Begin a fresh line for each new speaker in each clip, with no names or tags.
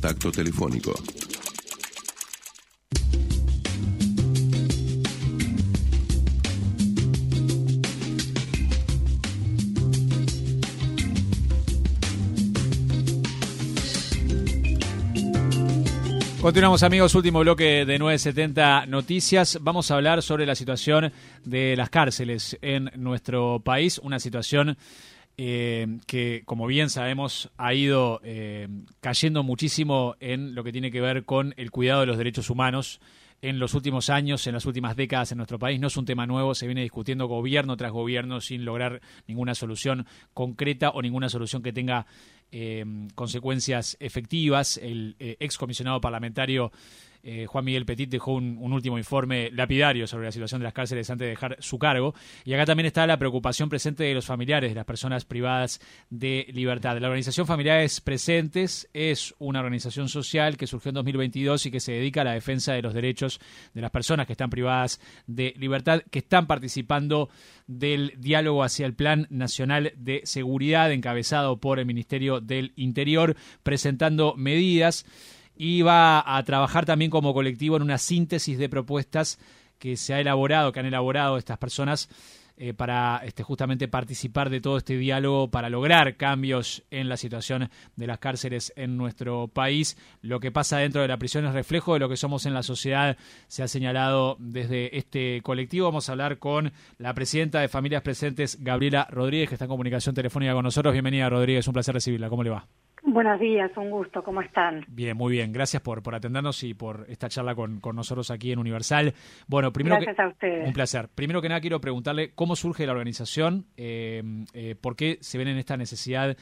contacto telefónico.
Continuamos, amigos, último bloque de 970 Noticias. Vamos a hablar sobre la situación de las cárceles en nuestro país, una situación que, como bien sabemos, ha ido cayendo muchísimo en lo que tiene que ver con el cuidado de los derechos humanos en los últimos años, en las últimas décadas en nuestro país. No es un tema nuevo, se viene discutiendo gobierno tras gobierno sin lograr ninguna solución concreta o ninguna solución que tenga consecuencias efectivas. El excomisionado parlamentario Juan Miguel Petit dejó un último informe lapidario sobre la situación de las cárceles antes de dejar su cargo. Y acá también está la preocupación presente de los familiares de las personas privadas de libertad. La organización Familiares Presentes es una organización social que surgió en 2022 y que se dedica a la defensa de los derechos de las personas que están privadas de libertad, que están participando del diálogo hacia el Plan Nacional de Seguridad encabezado por el Ministerio del Interior, presentando medidas. Y va a trabajar también como colectivo en una síntesis de propuestas que han elaborado estas personas para justamente participar de todo este diálogo para lograr cambios en la situación de las cárceles en nuestro país. Lo que pasa dentro de la prisión es reflejo de lo que somos en la sociedad, se ha señalado desde este colectivo. Vamos a hablar con la presidenta de Familias Presentes, Gabriela Rodríguez, que está en comunicación telefónica con nosotros. Bienvenida, Rodríguez, un placer recibirla. ¿Cómo le va?
Buenos días, un gusto, ¿cómo están?
Bien, muy bien, gracias por atendernos y por esta charla con nosotros aquí en Universal. Bueno,
gracias a ustedes.
Un placer. Primero que nada quiero preguntarle cómo surge la organización, por qué se ven en esta necesidad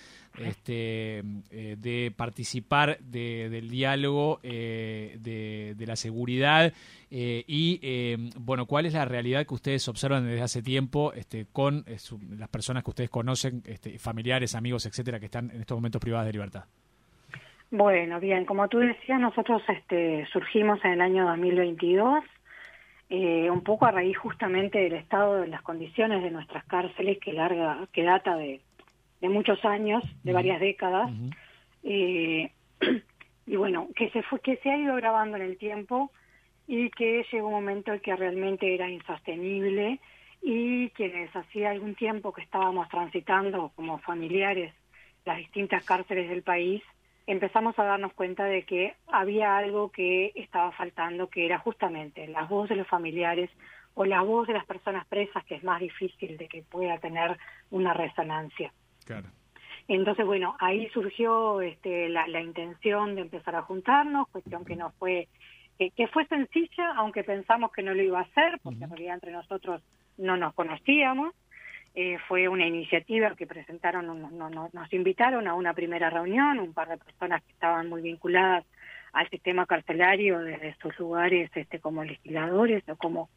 de participar del diálogo de la seguridad bueno, cuál es la realidad que ustedes observan desde hace tiempo con las personas que ustedes conocen, familiares, amigos, etcétera, que están en estos momentos privadas de libertad.
Bueno, bien, como tú decías, nosotros surgimos en el año 2022, un poco a raíz justamente del estado de las condiciones de nuestras cárceles, que data de muchos años, de varias décadas, y bueno, que se ha ido grabando en el tiempo y que llegó un momento en que realmente era insostenible, y quienes hacía algún tiempo que estábamos transitando como familiares las distintas cárceles del país, empezamos a darnos cuenta de que había algo que estaba faltando, que era justamente la voz de los familiares o la voz de las personas presas, que es más difícil de que pueda tener una resonancia.
Claro.
Entonces, bueno, ahí surgió la intención de empezar a juntarnos, cuestión que no fue, que fue sencilla, aunque pensamos que no lo iba a hacer, porque en realidad entre nosotros no nos conocíamos. Fue una iniciativa que presentaron, nos invitaron a una primera reunión, un par de personas que estaban muy vinculadas al sistema carcelario desde sus lugares como legisladores o como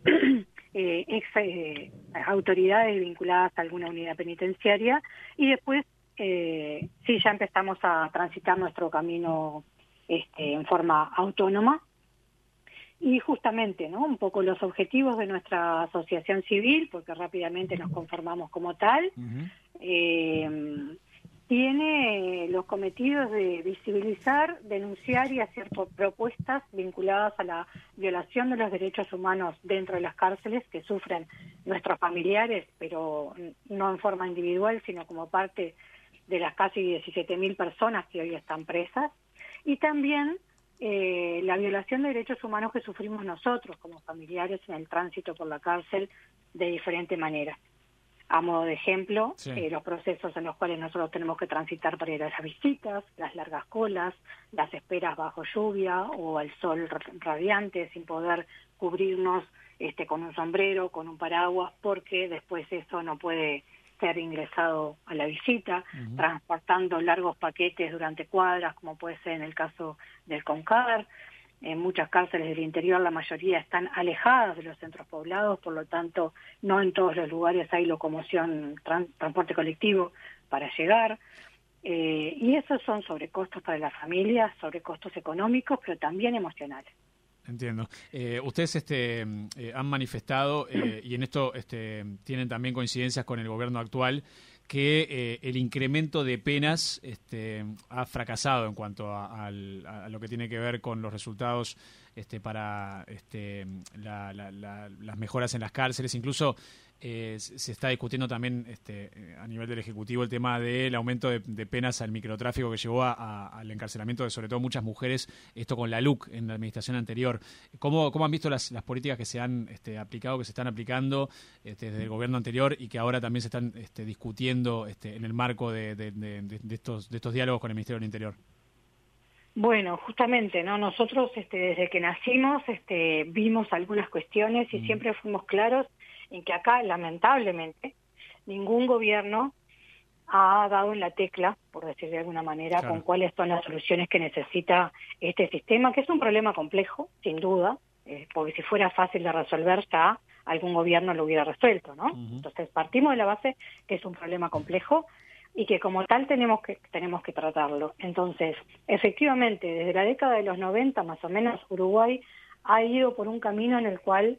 autoridades vinculadas a alguna unidad penitenciaria, y después sí ya empezamos a transitar nuestro camino en forma autónoma. Y justamente, ¿no?, un poco los objetivos de nuestra asociación civil, porque rápidamente nos conformamos como tal, tiene los cometidos de visibilizar, denunciar y hacer propuestas vinculadas a la violación de los derechos humanos dentro de las cárceles que sufren nuestros familiares, pero no en forma individual, sino como parte de las casi 17.000 personas que hoy están presas, y también la violación de derechos humanos que sufrimos nosotros como familiares en el tránsito por la cárcel de diferente manera. A modo de ejemplo, los procesos en los cuales nosotros tenemos que transitar para ir a las visitas, las largas colas, las esperas bajo lluvia o al sol radiante sin poder cubrirnos con un sombrero, con un paraguas, porque después eso no puede ser ingresado a la visita, transportando largos paquetes durante cuadras, como puede ser en el caso del CONCAR. En muchas cárceles del interior la mayoría están alejadas de los centros poblados, por lo tanto no en todos los lugares hay locomoción, transporte colectivo para llegar. Y esos son sobrecostos para las familias, sobrecostos económicos, pero también emocionales.
Entiendo. Ustedes han manifestado, y en esto tienen también coincidencias con el gobierno actual, que el incremento de penas ha fracasado en cuanto a lo que tiene que ver con los resultados para las mejoras en las cárceles. Incluso se está discutiendo también a nivel del Ejecutivo el tema del aumento de penas al microtráfico que llevó al encarcelamiento de sobre todo muchas mujeres, esto con la LUC en la administración anterior. ¿Cómo han visto las políticas que se han aplicado, que se están aplicando desde el gobierno anterior y que ahora también se están discutiendo en el marco de estos diálogos con el Ministerio del Interior?
Bueno, justamente, ¿no? Nosotros desde que nacimos vimos algunas cuestiones y siempre fuimos claros en que acá, lamentablemente, ningún gobierno ha dado en la tecla, por decir de alguna manera, con cuáles son las soluciones que necesita este sistema, que es un problema complejo, sin duda, porque si fuera fácil de resolver ya algún gobierno lo hubiera resuelto, ¿no? Entonces partimos de la base que es un problema complejo y que como tal tenemos que tratarlo. Entonces, efectivamente, desde la década de los 90 más o menos, Uruguay ha ido por un camino en el cual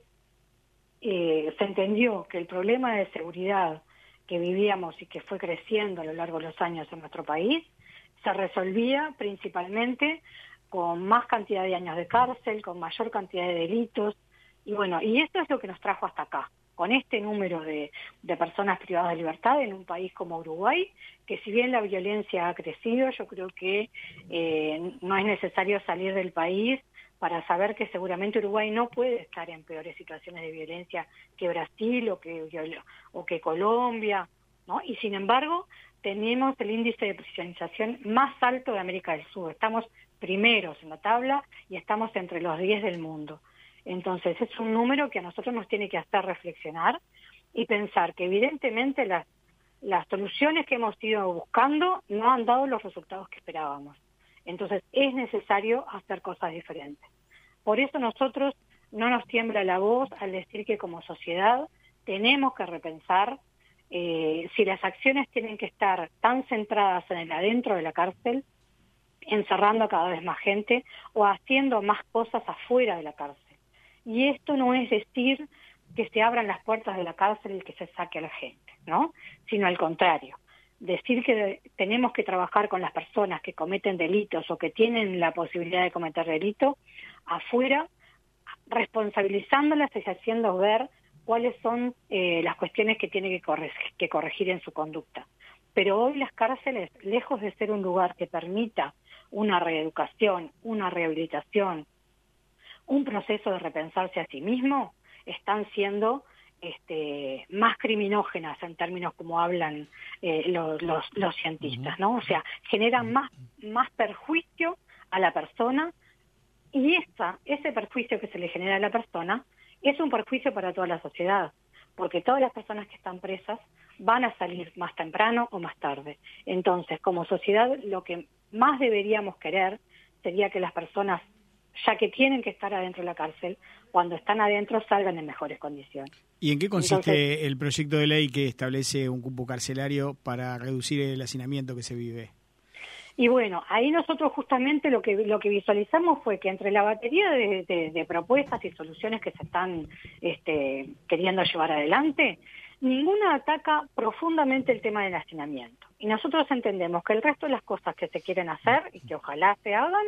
se entendió que el problema de seguridad que vivíamos y que fue creciendo a lo largo de los años en nuestro país se resolvía principalmente con más cantidad de años de cárcel, con mayor cantidad de delitos, y bueno, y esto es lo que nos trajo hasta acá, con este número de personas privadas de libertad en un país como Uruguay, que si bien la violencia ha crecido, yo creo que no es necesario salir del país para saber que seguramente Uruguay no puede estar en peores situaciones de violencia que Brasil o que Colombia, ¿no? Y sin embargo, tenemos el índice de prisionización más alto de América del Sur. Estamos primeros en la tabla y estamos entre los 10 del mundo. Entonces, es un número que a nosotros nos tiene que hacer reflexionar y pensar que evidentemente las soluciones que hemos ido buscando no han dado los resultados que esperábamos. Entonces, es necesario hacer cosas diferentes. Por eso nosotros no nos tiembla la voz al decir que como sociedad tenemos que repensar si las acciones tienen que estar tan centradas en el adentro de la cárcel, encerrando a cada vez más gente o haciendo más cosas afuera de la cárcel. Y esto no es decir que se abran las puertas de la cárcel y que se saque a la gente, ¿no? Sino al contrario. Decir que tenemos que trabajar con las personas que cometen delitos o que tienen la posibilidad de cometer delitos afuera, responsabilizándolas y haciendo ver cuáles son las cuestiones que tiene que corregir en su conducta. Pero hoy las cárceles, lejos de ser un lugar que permita una reeducación, una rehabilitación, un proceso de repensarse a sí mismo, están siendo más criminógenas en términos como hablan los cientistas, ¿no? O sea, generan más perjuicio a la persona y ese perjuicio que se le genera a la persona es un perjuicio para toda la sociedad, porque todas las personas que están presas van a salir más temprano o más tarde. Entonces, como sociedad, lo que más deberíamos querer sería que las personas, ya que tienen que estar adentro de la cárcel, cuando están adentro salgan en mejores condiciones.
¿Y en qué consiste el proyecto de ley que establece un cupo carcelario para reducir el hacinamiento que se vive?
Y bueno, ahí nosotros justamente lo que visualizamos fue que entre la batería de propuestas y soluciones que se están queriendo llevar adelante, ninguna ataca profundamente el tema del hacinamiento. Y nosotros entendemos que el resto de las cosas que se quieren hacer y que ojalá se hagan,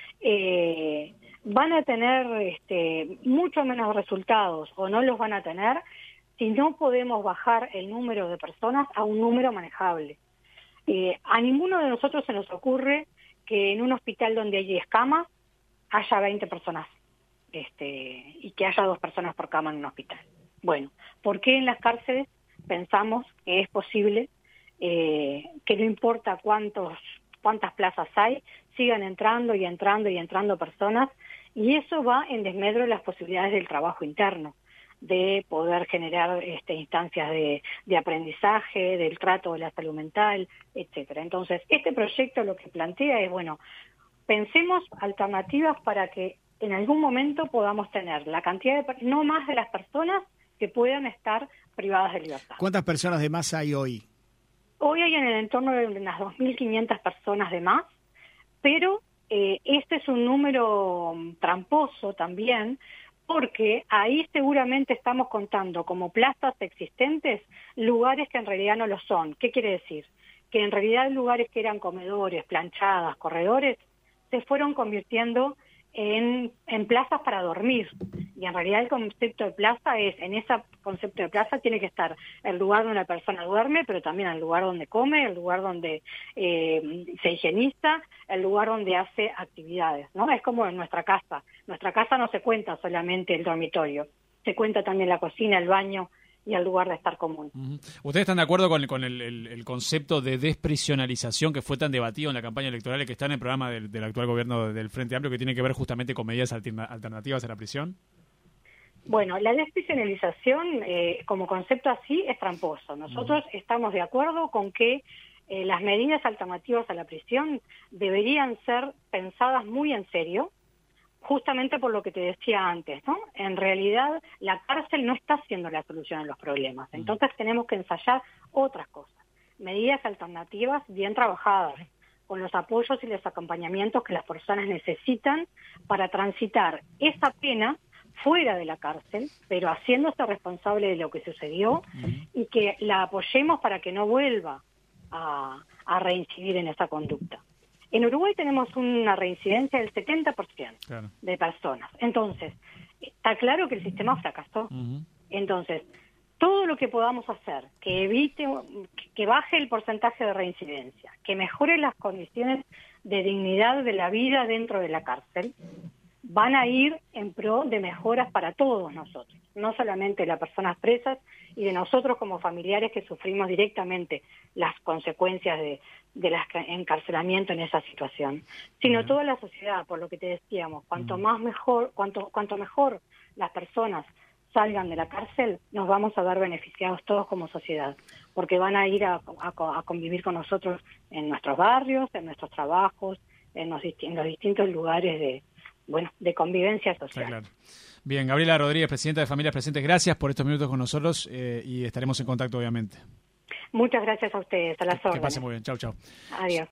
van a tener mucho menos resultados o no los van a tener si no podemos bajar el número de personas a un número manejable. A ninguno de nosotros se nos ocurre que en un hospital donde hay 10 camas haya 20 personas y que haya 2 personas por cama en un hospital. Bueno, ¿por qué en las cárceles pensamos que es posible que no importa cuántas plazas hay, sigan entrando y entrando y entrando personas, y eso va en desmedro de las posibilidades del trabajo interno, de poder generar instancias de aprendizaje, del trato de la salud mental, etcétera? Entonces, este proyecto lo que plantea es, bueno, pensemos alternativas para que en algún momento podamos tener la cantidad no más de las personas que puedan estar privadas de libertad.
¿Cuántas personas de más hay hoy?
Hoy hay en el entorno de unas 2.500 personas de más, pero este es un número tramposo también, porque ahí seguramente estamos contando como plazas existentes lugares que en realidad no lo son. ¿Qué quiere decir? Que en realidad lugares que eran comedores, planchadas, corredores, se fueron convirtiendo en plazas para dormir. Y en realidad el concepto de plaza en ese concepto de plaza tiene que estar el lugar donde una persona duerme, pero también el lugar donde come, el lugar donde se higieniza, el lugar donde hace actividades, ¿no? Es como en nuestra casa. Nuestra casa no se cuenta solamente el dormitorio, se cuenta también la cocina, el baño y el lugar de estar común.
¿Ustedes están de acuerdo con el concepto de desprisionalización que fue tan debatido en la campaña electoral y que está en el programa del actual gobierno del Frente Amplio, que tiene que ver justamente con medidas alternativas a la prisión?
Bueno, la desprisionalización como concepto así es tramposo. Nosotros estamos de acuerdo con que las medidas alternativas a la prisión deberían ser pensadas muy en serio, justamente por lo que te decía antes, ¿no? En realidad, la cárcel no está siendo la solución a los problemas. Entonces tenemos que ensayar otras cosas. Medidas alternativas bien trabajadas, con los apoyos y los acompañamientos que las personas necesitan para transitar esa pena fuera de la cárcel, pero haciéndose responsable de lo que sucedió y que la apoyemos para que no vuelva a reincidir en esa conducta. En Uruguay tenemos una reincidencia del 70% de personas. Entonces, está claro que el sistema fracasó. Entonces, todo lo que podamos hacer que evite, que baje el porcentaje de reincidencia, que mejore las condiciones de dignidad de la vida dentro de la cárcel, van a ir en pro de mejoras para todos nosotros, no solamente las personas presas y de nosotros como familiares que sufrimos directamente las consecuencias del encarcelamiento en esa situación, sino toda la sociedad, por lo que te decíamos, cuanto mejor las personas salgan de la cárcel, nos vamos a ver beneficiados todos como sociedad, porque van a ir a convivir con nosotros en nuestros barrios, en nuestros trabajos, en los distintos lugares de convivencia social.
Claro. Bien, Gabriela Rodríguez, presidenta de Familias Presentes, gracias por estos minutos con nosotros y estaremos en contacto, obviamente.
Muchas gracias a ustedes, a las órdenes.
Que pasen muy bien. Chau, chau.
Adiós.